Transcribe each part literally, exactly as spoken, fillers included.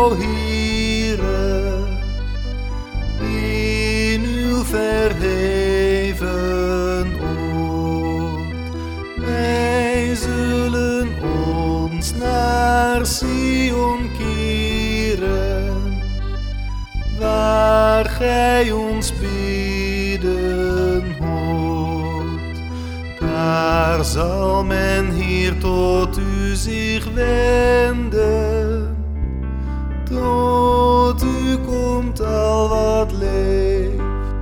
o Heere, in uw verheven oord. Wij zullen ons naar Sion keren, waar gij ons bidden hoort. Daar zal men hier tot u zich wenden. Tot u komt al wat leeft.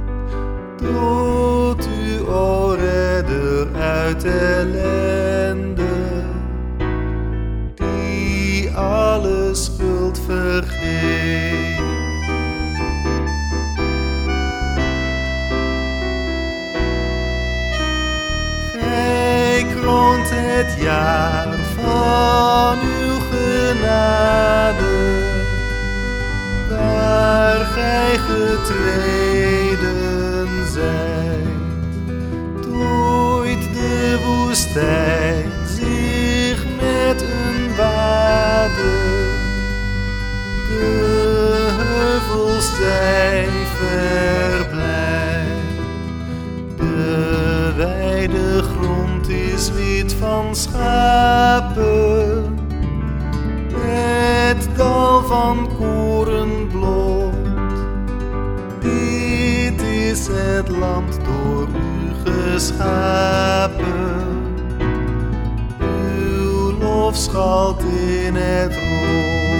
Tot u, o Redder uit ellende, die alle schuld vergeeft. Gij kroont het jaar van uw genade, waar gij getreden zijt. Tooit de woestijn zich met een wade, de heuvels zij verblijd. De wijde grond is wit van schapen, het dal van koren blond. Dit is het land door u geschapen. Uw lof schalt in het rond.